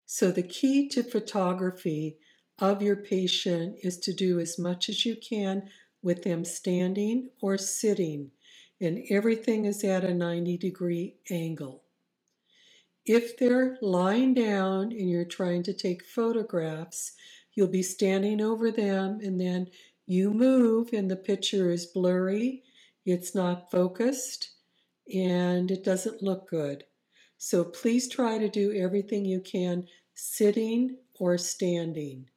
So the key to photography of your patient is to do as much as you can with them standing or sitting, and everything is at a 90-degree angle. If they're lying down and you're trying to take photographs, you'll be standing over them and then you move and the picture is blurry, it's not focused, and it doesn't look good. So please try to do everything you can sitting or standing.